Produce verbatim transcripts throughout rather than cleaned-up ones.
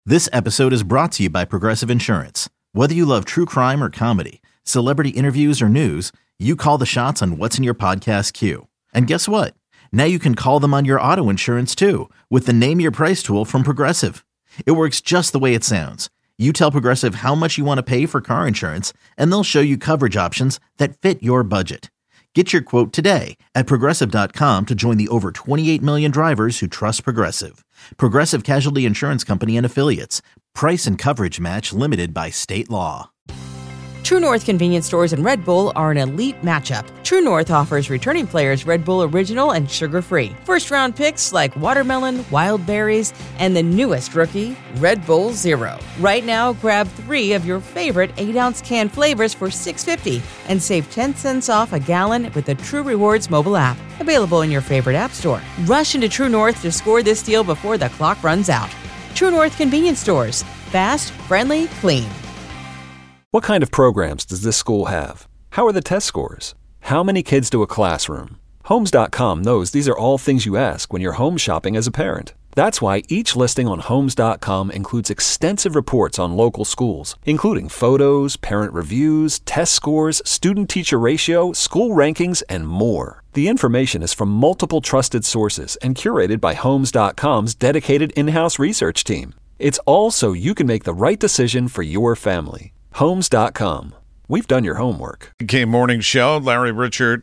This episode is brought to you by Progressive Insurance. Whether you love true crime or comedy, celebrity interviews or news, you call the shots on what's in your podcast queue. And guess what? Now you can call them on your auto insurance too with the Name Your Price tool from Progressive. It works just the way it sounds. You tell Progressive how much you want to pay for car insurance, and they'll show you coverage options that fit your budget. Get your quote today at Progressive dot com to join the over twenty-eight million drivers who trust Progressive. Progressive Casualty Insurance Company and Affiliates. Price and coverage match limited by state law. True North convenience stores and Red Bull are an elite matchup. True North offers returning players Red Bull Original and sugar-free. First-round picks like watermelon, wild berries, and the newest rookie, Red Bull Zero. Right now, grab three of your favorite eight-ounce can flavors for six dollars and fifty cents and save ten cents off a gallon with the True Rewards mobile app. Available in your favorite app store. Rush into True North to score this deal before the clock runs out. True North convenience stores. Fast, friendly, clean. What kind of programs does this school have? How are the test scores? How many kids do a classroom? Homes dot com knows these are all things you ask when you're home shopping as a parent. That's why each listing on Homes dot com includes extensive reports on local schools, including photos, parent reviews, test scores, student-teacher ratio, school rankings, and more. The information is from multiple trusted sources and curated by Homes dot com's dedicated in-house research team. It's all so you can make the right decision for your family. Homes dot com. We've done your homework. Okay, morning show. Larry Richert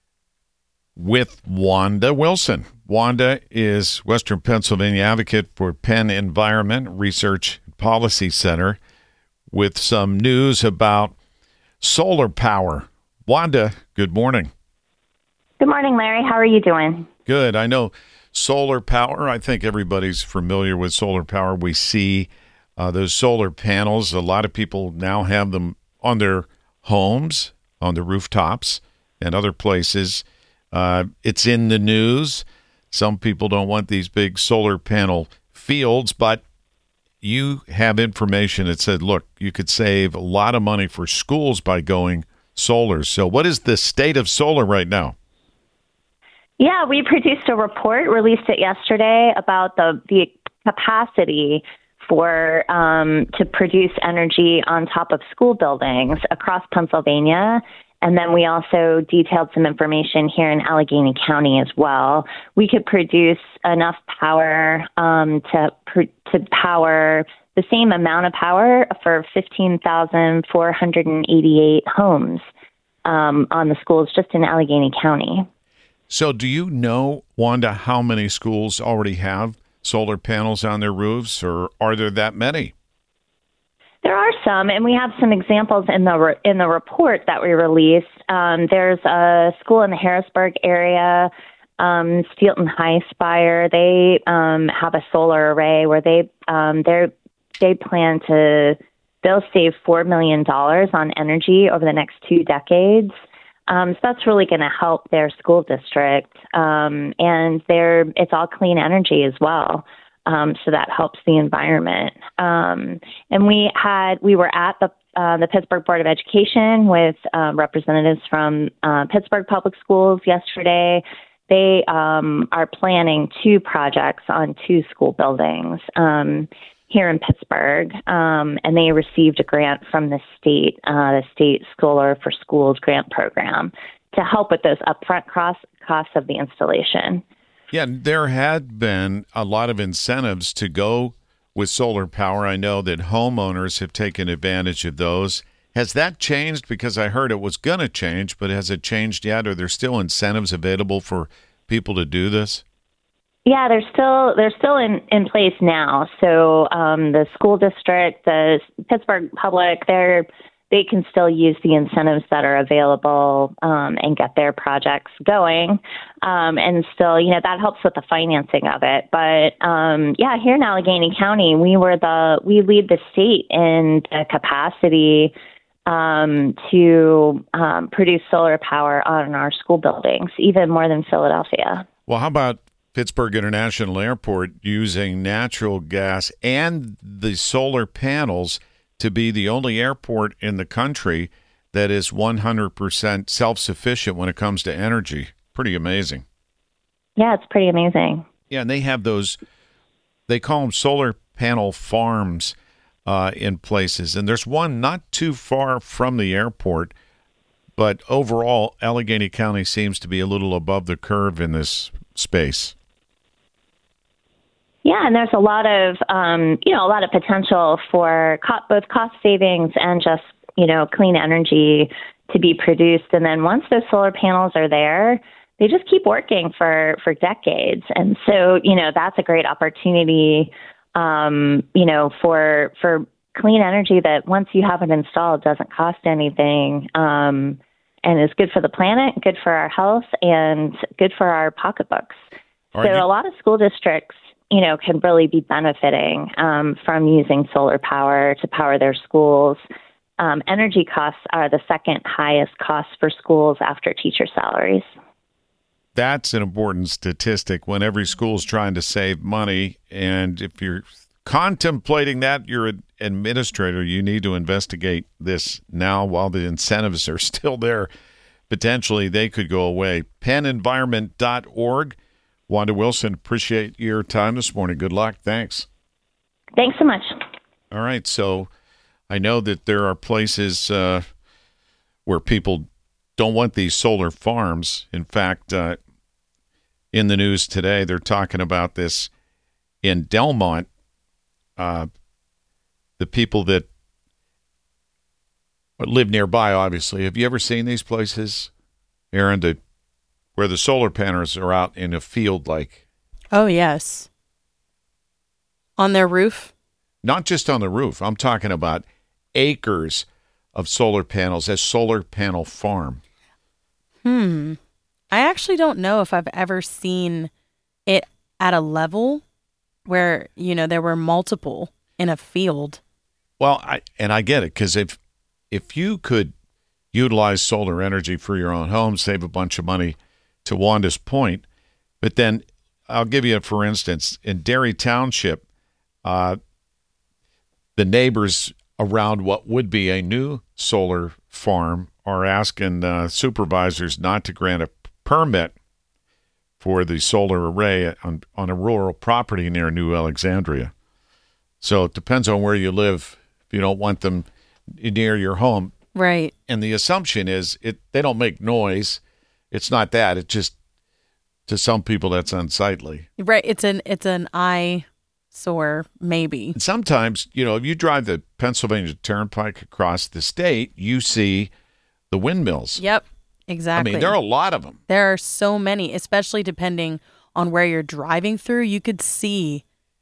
with Wanda Wilson. Wanda is Western Pennsylvania advocate for Penn Environment Research Policy Center with some news about solar power. Wanda, good morning. Good morning, Larry. How are you doing? Good. I know solar power. I think everybody's familiar with solar power. We see Uh, those solar panels, a lot of people now have them on their homes, on the rooftops, and other places. Uh, it's in the news. Some people don't want these big solar panel fields, but you have information that said, look, you could save a lot of money for schools by going solar. So what is the state of solar right now? Yeah, we produced a report, released it yesterday, about the, the capacity for um, to produce energy on top of school buildings across Pennsylvania. And then we also detailed some information here in Allegheny County as well. We could produce enough power um, to to power the same amount of power for fifteen thousand four hundred eighty-eight homes um, on the schools just in Allegheny County. So do you know, Wanda, how many schools already have solar panels on their roofs, or are there that many? There are some, and we have some examples in the re- in the report that we released. Um, there's a school in the Harrisburg area, um, Steelton High Spire. They um, have a solar array where they um, they they plan to they'll save four million dollars on energy over the next two decades. Um, so that's really going to help their school district, um, and they're, it's all clean energy as well. Um, so that helps the environment. Um, and we had we were at the uh, the Pittsburgh Board of Education with uh, representatives from uh, Pittsburgh Public Schools yesterday. They um, are planning two projects on two school buildings Um, here in Pittsburgh, um, and they received a grant from the state, uh, the state Solar for Schools grant program to help with those upfront costs, costs of the installation. Yeah, there had been a lot of incentives to go with solar power. I know that homeowners have taken advantage of those. Has that changed? Because I heard it was going to change, but has it changed yet? Are there still incentives available for people to do this? Yeah, they're still they're still in, in place now. So um, the school district, the Pittsburgh Public, they're they can still use the incentives that are available um, and get their projects going. Um, and still, you know, that helps with the financing of it. But um, yeah, here in Allegheny County, we were the we lead the state in the capacity um, to um, produce solar power on our school buildings, even more than Philadelphia. Well, how about Pittsburgh International Airport using natural gas and the solar panels to be the only airport in the country that is one hundred percent self-sufficient when it comes to energy? Pretty amazing. Yeah, it's pretty amazing. Yeah, and they have those, they call them solar panel farms uh, in places. And there's one not too far from the airport, but overall, Allegheny County seems to be a little above the curve in this space. Yeah, and there's a lot of, um, you know, a lot of potential for co- both cost savings and just, you know, clean energy to be produced. And then once those solar panels are there, they just keep working for, for decades. And so, you know, that's a great opportunity, um, you know, for for clean energy that once you have it installed doesn't cost anything, um, and is good for the planet, good for our health, and good for our pocketbooks. So you- a lot of school districts, you know, can really be benefiting um, from using solar power to power their schools. Um, energy costs are the second highest cost for schools after teacher salaries. That's an important statistic when every school's trying to save money. And if you're contemplating that, you're an administrator, you need to investigate this now while the incentives are still there. Potentially, they could go away. penn environment dot org. Wanda Wilson, appreciate your time this morning. Good luck. Thanks. Thanks so much. All right. So I know that there are places uh, where people don't want these solar farms. In fact, uh, in the news today, they're talking about this in Delmont. Uh, the people that live nearby, obviously. Have you ever seen these places, Aaron, the, where the solar panels are out in a field like? Oh, yes. On their roof? Not just on the roof. I'm talking about acres of solar panels, a solar panel farm. Hmm. I actually don't know if I've ever seen it at a level where, you know, there were multiple in a field. Well, I and I get it, because if if you could utilize solar energy for your own home, save a bunch of money, to Wanda's point, but then I'll give you a for instance, in Derry Township, uh, the neighbors around what would be a new solar farm are asking uh, supervisors not to grant a permit for the solar array on, on a rural property near New Alexandria. So it depends on where you live if you don't want them near your home. Right. And the assumption is it they don't make noise. It's not that. It's just, to some people, that's unsightly. Right. It's an it's an eyesore, maybe. And sometimes, you know, if you drive the Pennsylvania Turnpike across the state, you see the windmills. Yep. Exactly. I mean, there are a lot of them. There are so many, especially depending on where you're driving through. You could see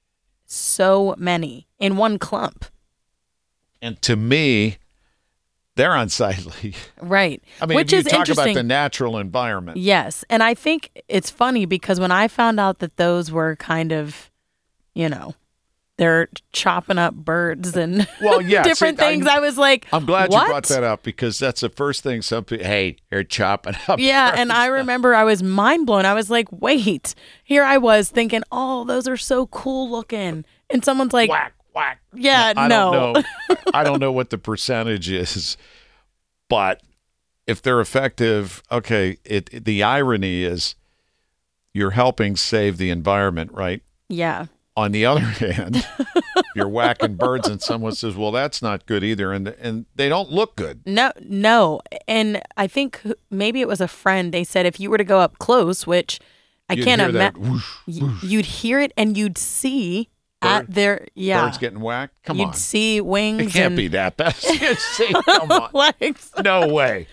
so many in one clump. And to me, they're unsightly. Right. I mean, Which if you is talk interesting. about the natural environment. Yes. And I think it's funny because when I found out that those were kind of, you know, they're chopping up birds and well, yeah, different see, things, I, I was like, I'm glad what? you brought that up, because that's the first thing some people, hey, they're chopping up Yeah. birds. And I remember I was mind blown. I was like, wait, here I was thinking, oh, those are so cool looking. And someone's like, whack, whack. yeah, I no. don't know. I don't know what the percentage is, but if they're effective, okay, it, it the irony is you're helping save the environment, right? Yeah. On the other hand, you're whacking birds, and someone says, well, that's not good either, and and they don't look good. No, no. And I think maybe it was a friend. They said if you were to go up close, which I You'd can't hear that imagine, whoosh, whoosh. you'd hear it and you'd see Bird- at their, yeah. Birds getting whacked? Come you'd on. see wings It can't and be that bad. See, come on. legs. No way.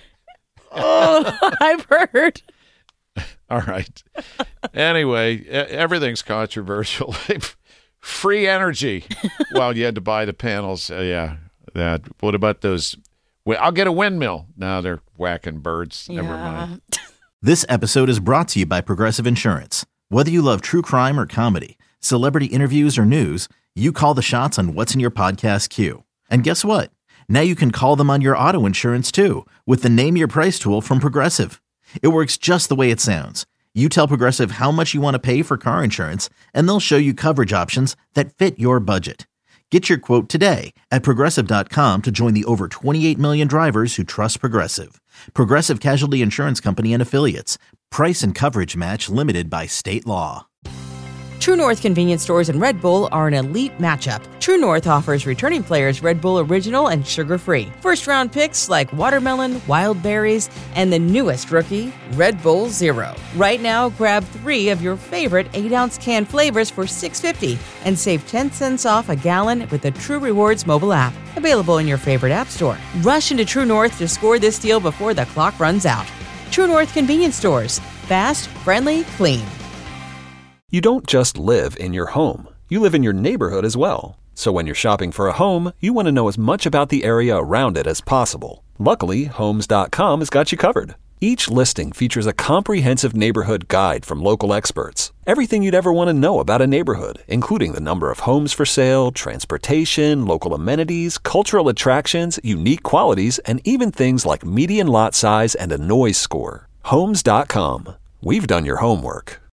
Oh, I've heard. All right. Anyway, e- everything's controversial. Free energy. Well, you had to buy the panels. Uh, yeah. That. What about those? Well, I'll get a windmill. No, they're whacking birds. Never Yeah. mind. This episode is brought to you by Progressive Insurance. Whether you love true crime or comedy, celebrity interviews or news, you call the shots on what's in your podcast queue. And guess what? Now you can call them on your auto insurance too with the Name Your Price tool from Progressive. It works just the way it sounds. You tell Progressive how much you want to pay for car insurance, and they'll show you coverage options that fit your budget. Get your quote today at Progressive dot com to join the over twenty-eight million drivers who trust Progressive. Progressive Casualty Insurance Company and Affiliates. Price and coverage match limited by state law. True North convenience stores and Red Bull are an elite matchup. True North offers returning players Red Bull Original and sugar-free. First-round picks like watermelon, wild berries, and the newest rookie, Red Bull Zero. Right now, grab three of your favorite eight-ounce can flavors for six dollars and fifty cents and save ten cents off a gallon with the True Rewards mobile app. Available in your favorite app store. Rush into True North to score this deal before the clock runs out. True North convenience stores. Fast, friendly, clean. You don't just live in your home. You live in your neighborhood as well. So when you're shopping for a home, you want to know as much about the area around it as possible. Luckily, Homes dot com has got you covered. Each listing features a comprehensive neighborhood guide from local experts. Everything you'd ever want to know about a neighborhood, including the number of homes for sale, transportation, local amenities, cultural attractions, unique qualities, and even things like median lot size and a noise score. Homes dot com. We've done your homework.